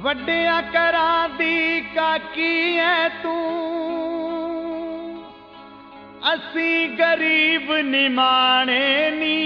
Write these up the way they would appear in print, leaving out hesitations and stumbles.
ਵੱਡਿਆਂ ਘਰਾਂ ਦੀ ਕਾਕੀ ਐ ਤੂੰ, ਅਸੀਂ ਗਰੀਬ ਨਿਮਾਣੇ ਨੀ।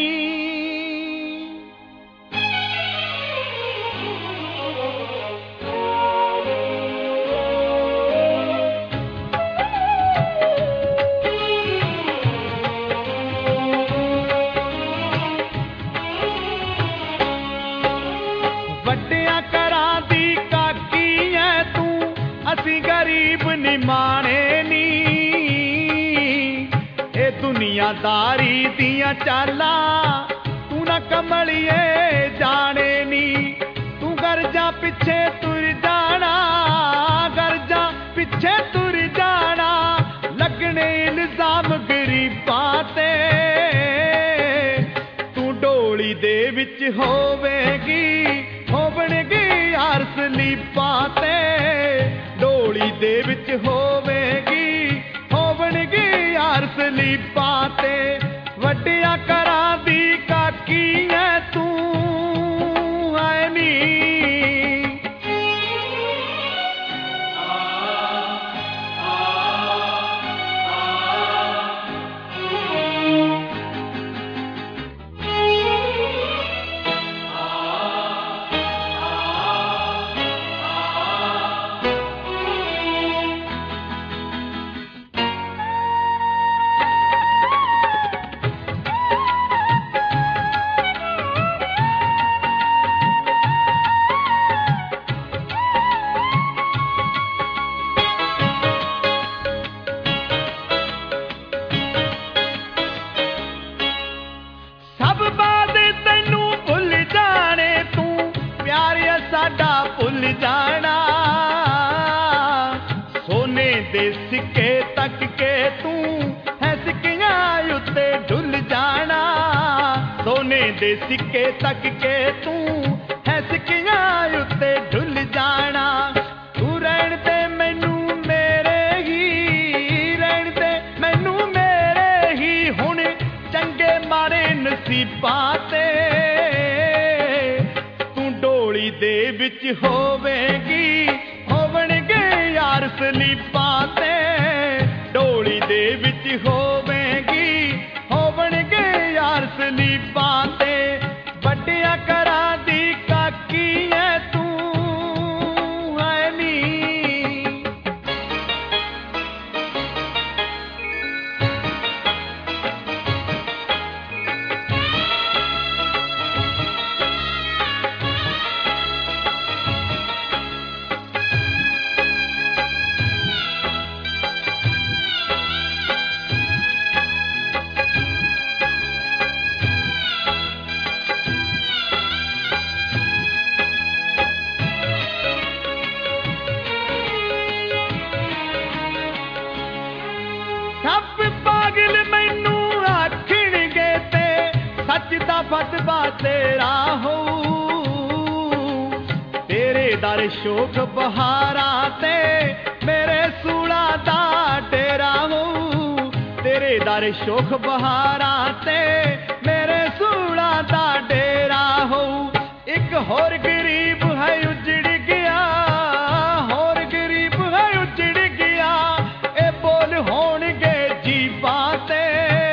ਵੱਡਿਆਂ ਘਰਾਂ ਦੀ ਕਾਕੀ ਐ ਤੂੰ, ਅਸੀਂ ਗਰੀਬ ਨਿਮਾਣੇ ਨੀ। ਇਹ ਦੁਨੀਆਦਾਰੀ ਦੀਆਂ ਚਾਲਾਂ ਤੂੰ ਨਾ ਕਮਲੀਏ ਜਾਣੇ ਨੀ। ਤੂੰ ਗਰਜਾਂ ਪਿੱਛੇ ਤੁਰ ਜਾਣਾ, ਗਰਜਾਂ ਪਿੱਛੇ ਤੁਰ ਜਾਣਾ, ਲੱਗਣੇ ਇਲਜ਼ਾਮ ਗਰੀਬਾਂ ਤੇ। ਤੂੰ ਡੋਲੀ ਦੇ ਵਿੱਚ ਹੋਵੇਗੀ, ਹੋਵਣਗੇ ਯਾਰ ਸਲੀਪਾਂ ਤੇ। ਡੋਲੀ ਦੇ ਵਿੱਚ ਹੋਵੇਗੀ, ਹੋਵਣਗੇ ਯਾਰ ਸਲੀਪਾਂ ਤੇ। ਵੱਡਿਆਂ ਘਰਾਂ ਦੀ ਕਾਕੀ ਐ ਤੂੰ, ਐ ਨੀ। ਸਭ ਬਾਤ ਤੈਨੂੰ ਭੁੱਲ ਜਾਣੇ ਤੂੰ, ਪਿਆਰਿਆ ਸਾਡਾ ਭੁੱਲ ਜਾਣਾ। ਸੋਨੇ ਦੇ ਸਿੱਕੇ ਤੱਕ ਕੇ ਤੂੰ ਹੈ ਸਿੱਕਿਆਂ ਉੱਤੇ ਡੁੱਲ ਜਾਣਾ। ਸੋਨੇ ਦੇ ਸਿੱਕੇ ਤੱਕ ਕੇ ਤੂੰ ਹੈ ਸਿੱਕਿਆਂ ਉੱਤੇ ਡੁੱਲ ਜਾਣਾ। ਤੂੰ ਰਹਿਣ ਤੇ ਮੈਨੂੰ ਮੇਰੇ ਹੀ, ਰਹਿਣ ਤੇ ਮੈਨੂੰ ਮੇਰੇ ਹੀ, ਹੁਣ ਚੰਗੇ ਮਾਰੇ ਨਸੀਬਾਂ ਤੇ। ਤੂੰ ਡੋਲੀ ਦੇ ਵਿੱਚ ਹੋਵੇਗੀ, ਹੋਵਣਗੇ ਯਾਰ ਸਲੀਪਾਂ ਤੇ। ਡੋਲੀ ਦੇ ਵਿੱਚ ਹੋਵੇਗੀ, ਹੋਵਣਗੇ ਯਾਰ ਸਲੀਪਾਂ ਤੇ। ਵੱਡਿਆਂ ਘਰਾਂ ਦੀ ਕਾਕੀ ਐ ਤੂੰ, ਐ ਨੀ। ਸਭ ਪਾਗਲ ਮੈਨੂੰ ਆਖਣਗੇ ਤੇ ਸੱਚ ਦਾ ਫਤਵਾ ਤੇਰਾ ਹੋਊ। ਤੇਰੇ ਦਰ ਸ਼ੋਖ ਬਹਾਰਾਂ ਤੇ ਮੇਰੇ ਸੂਲਾਂ ਦਾ ਡੇਰਾ ਹੋਊ। ਤੇਰੇ ਦਰ ਸ਼ੋਖ ਬਹਾਰਾਂ ਤੇ ਮੇਰੇ ਸੂਲਾਂ ਦਾ ਡੇਰਾ ਹੋਊ। ਇੱਕ ਹੋਰ ਗਰੀਬ ਹੈ ਉਜੜ ਗਿਆ, ਹੋਰ ਗਰੀਬ ਹੈ ਉਜੜ ਗਿਆ। ਇਹ ਬੋਲ ਹੋਣਗੇ ਜੀਬਾਂ ਤੇ।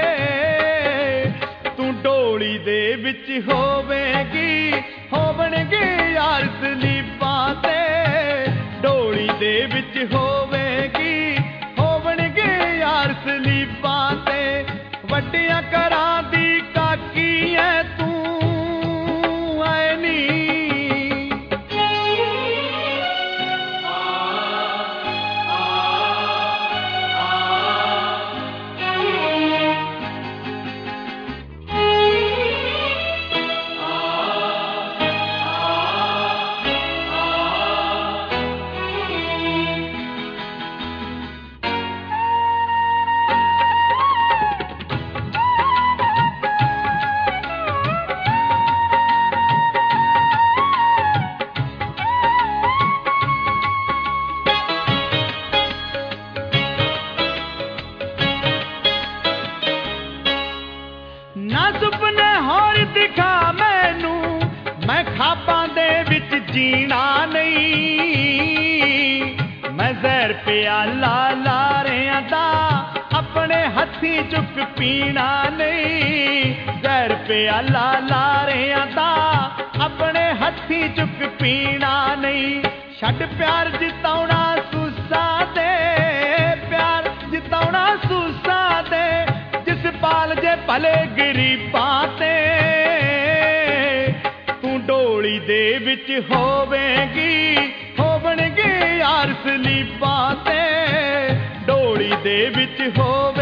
ਤੂੰ ਡੋਲੀ ਦੇ ਵਿੱਚ ਹੋਵੇਗੀ, ਹੋਵਣਗੇ ਯਾਰ ਸਲੀਪਾਂ ਤੇ। ਡੋਲੀ ਦੇ ਵਿੱਚ ਹੋਵੇਗੀ, ਹੋਵਣਗੇ ਯਾਰ ਸਲੀਪਾਂ ਤੇ। ਵੱਡਿਆਂ ਘਰਾਂ ਦੀ ਕਾਕੀ ਐ ਤੂੰ, ਐ ਨੀ। ਨਾ ਸੁਪਨੇ ਹੋਰ ਦਿਖਾ ਮੈਨੂੰ, ਮੈਂ ਖਾਬਾਂ ਦੇ ਵਿੱਚ ਜੀਣਾ ਨਹੀਂ। ਪਿਆਲਾ ਲਾਰਿਆਂ ਦਾ ਆਪਣੇ ਹੱਥੀਂ ਚੁੱਕ ਪੀਣਾ ਨਹੀਂ। ਜ਼ਹਿਰ ਪਿਆਲਾ ਲਾਰਿਆਂ ਦਾ ਆਪਣੇ ਹੱਥੀਂ ਚੁੱਕ ਪੀਣਾ ਨਹੀਂ। ਛੱਡ ਪਿਆਰ ਜਿਤਾਉਣਾ ਸੂਸਾਂ ਦੇ, ਪਿਆਰ ਜਿਤਾਉਣਾ ਸੂਸਾਂ ਦੇ, ਜਿਸ ਪਾਲ ਜੇ ਭਲੇ ਗਰੀਬਾਂ ਤੇ। ਤੂੰ ਡੋਲੀ ਦੇ ਵਿੱਚ ਹੋਵੇਂਗੀ, ਹੋਵਣਗੇ ਯਾਰ ਸਲੀਬਾਂ ਤੇ, ਡੋਲੀ ਦੇ ਵਿੱਚ ਹੋਵੇ